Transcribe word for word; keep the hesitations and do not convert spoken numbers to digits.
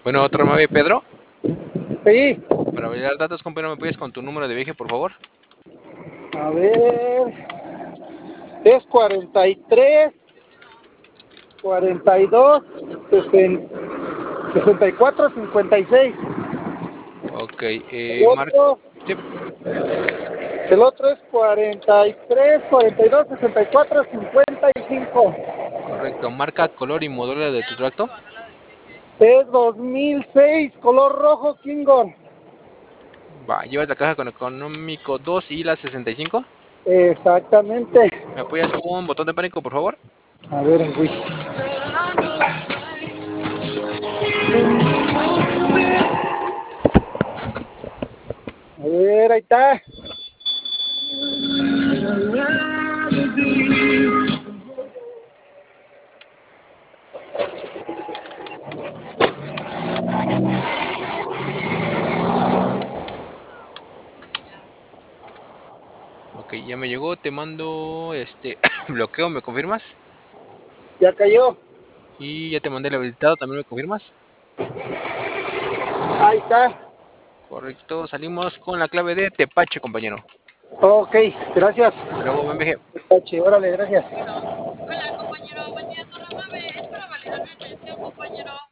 Bueno, otro nueve, Pedro. Sí, Para validar datos, compañero, ¿me puedes con tu número de viaje, por favor? a ver, es cuarenta y tres, cuarenta y dos, sesenta y cuatro, cincuenta y seis. Ok, El eh, Mark. otro, Sí, el otro es cuarenta y tres, cuarenta y dos, sesenta y cuatro, cincuenta y cinco. correcto. Marca, color y modelo de tu tracto. Es dos mil seis, color rojo Kingon. Va, llevas la caja con económico dos y la sesenta y cinco. Exactamente. ¿Me apoyas con botón de pánico, por favor? A ver, en Wii. A ver, ahí está. Ok, ya me llegó, te mando este bloqueo, ¿me confirmas? Ya cayó. Y ya te mandé el habilitado, ¿también me confirmas? Ahí está. Correcto, salimos con la clave de Tepache, compañero. Ok, gracias. Hasta luego, buen viaje. Órale, gracias.